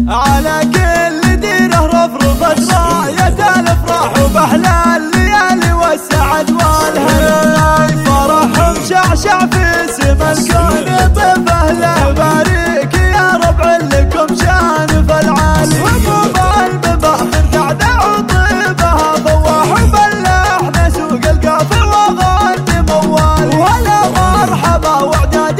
على كل ديره رفرفت راية الافراح وباحلى الليالي والسعد والهنا، فرحهم شعشع في سما الكون طيب اهله بارك يا ربع لكم شان فالعالي، وقوم المباخر دعدع وطيبها فواح وبلحنا سوق القافل وغني موال، وهلا مرحبا وعداد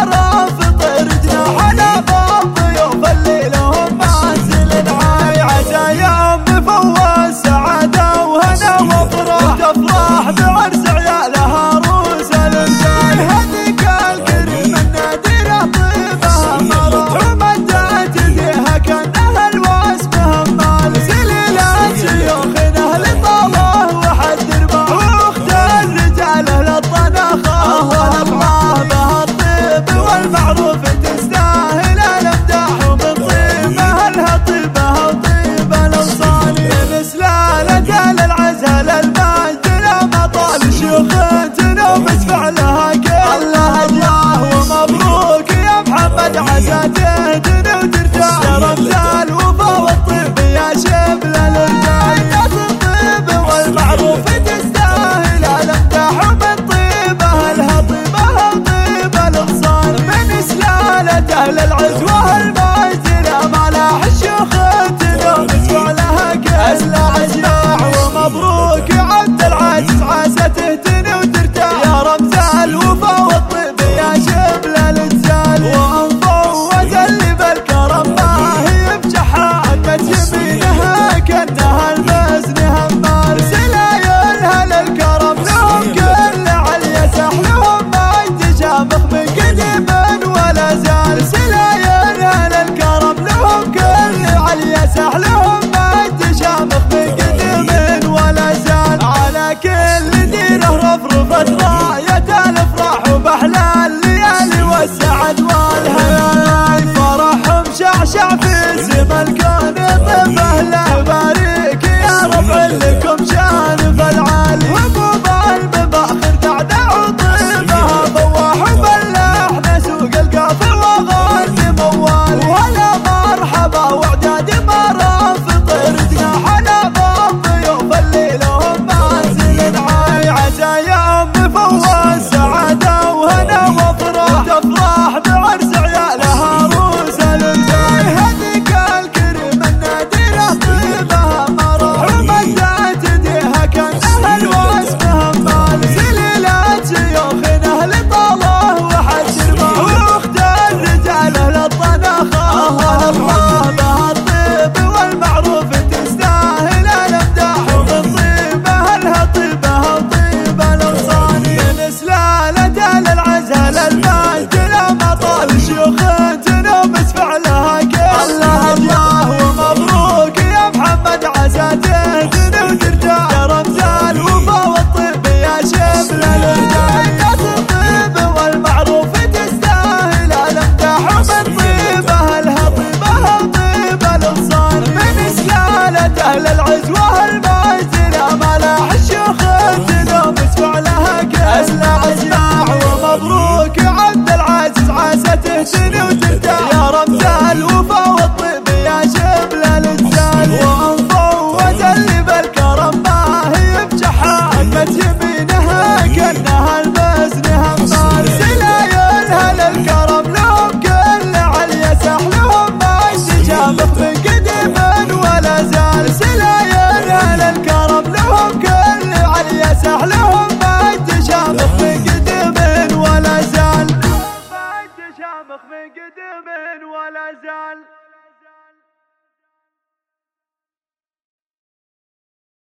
مرافق رجنا على باب ضيوف اللي لهم منزل عاي، عسى يوم نفوز سعاده وهنا وافراح تفرح بعرس عيالها عروس الانسان، هذيك الكريم النادره طيبها مرح ومدت يديها كانها الواسم همال، سليلات شيوخنا لطاله وحد رباع واخت الرجال للطناخه، ونبعه بها الطيب والمعروف تستاهل الامداح، ومن طيبها لها طيبها وطيب الاوصال، من سلاله للعزل المجد لما طال شيوختنا ومسفع لها كل الله، ومبروك يا محمد عسى تهدن وترتاح، يا رمز الوفا والطيب يا شبل الرجال، يا الطيب والمعروف تستاهل الامداح، ومن طيبها لها طيبها وطيب الاغصان، من سلاله اهل العزوه المجد لما لاح شيوختنا ومسفع لها كل الله، ومبروك يا عبد العزيز عسى تهتني وترتاح، يا رمز الوفا والطيب يا شبل الانسان، وانفوز اللي بالكرم ما هي بجحاكة يمينها كانها المزن همال، سلايلها للكرم لهم كل علي سحلهم ما يتشامخ من قديم ولا زال، سلايلها للكرم لهم كل علي سحلهم ما يتشامخ من قديم ولا زال، على كل ديره رفرفت راية الافراح وباحلى الليالي والسعد والهنا، فرحهم شعشع في سما الكون طيب اهله بارك يا ربع لكم شان فالعالي، وقوم المباخر دعدع وطيبها فواح وبلحنا سوق القافل وغني موال، وهلا مرحبا وعداد مرافق رجنا على باب ضيوف اللي لهم منزل عاي، عسى يوم نفوز سعاده وهنا وافراح تفرح بعرس عيالها عروس الانسان، هذيك الكريم النادره طيبها مرح ومدت يديها كانها الواسم همال، سليلات شيوخنا لطاله وحد رباع واخت الرجال للطناخه، ونبعه بها الطيب والمعروف تستاهل الامداح، ومن طيبها لها طيبها وطيب الاوصان، من سلاله للعزل المجد لما طال شيوختنا ومسفع لها كل الله، ومبروك يا محمد عسى تهدن وترتاح، يا رمز الوفا والطيب يا شبل الرجال، يا الطيب والمعروف تستاهل الامداح، ومن طيبها لها طيبها وطيب الاغصان، من سلاله اهل العزوه المجد لما لاح شيوختنا ومسفع لها كل الله، ومبروك يا عبد العزيز عسى تهتني وترتاح، يا رمز الوفا والطيب يا شبل الانسان، وانفوز اللي بالكرم ما هي بجحاكة يمينها كانها المزن همال، سلايلها للكرم لهم كل علي سحلهم ما يتشامخ من قديم ولا زال، سلايلها للكرم لهم كل علي سحلهم ما يتشامخ من قديم ولا زال، ما يتشامخ من قديم ولا زال.